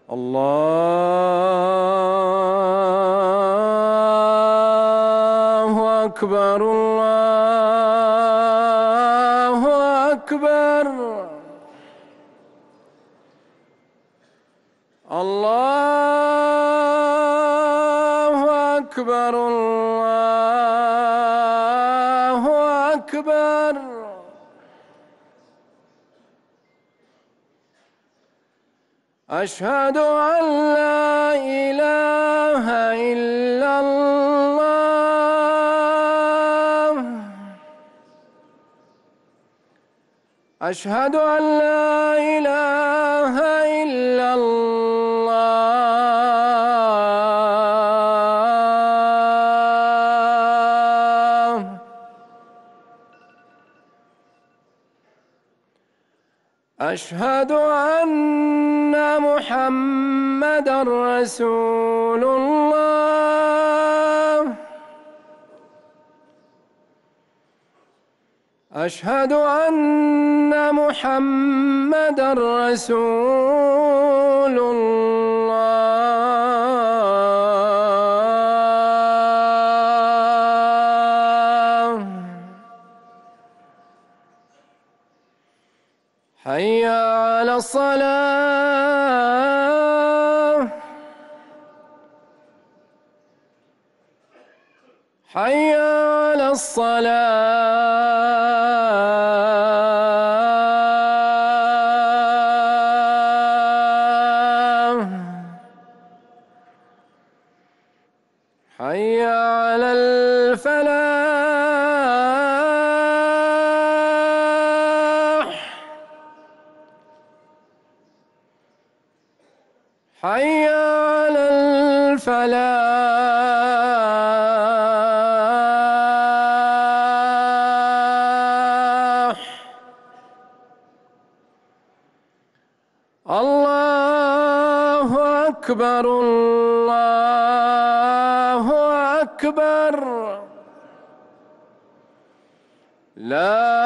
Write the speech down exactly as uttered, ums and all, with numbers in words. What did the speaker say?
الله أكبر الله أكبر الله أكبر الله أكبر أشهد أن لا إله إلا الله أشهد أن لا إله إلا الله أشهد أن محمدًا رسول الله أشهد أن محمدًا رسول الله حي على الصلاة حي على الصلاة حي على الفلاح حي على الفلاح الله أكبر الله أكبر لا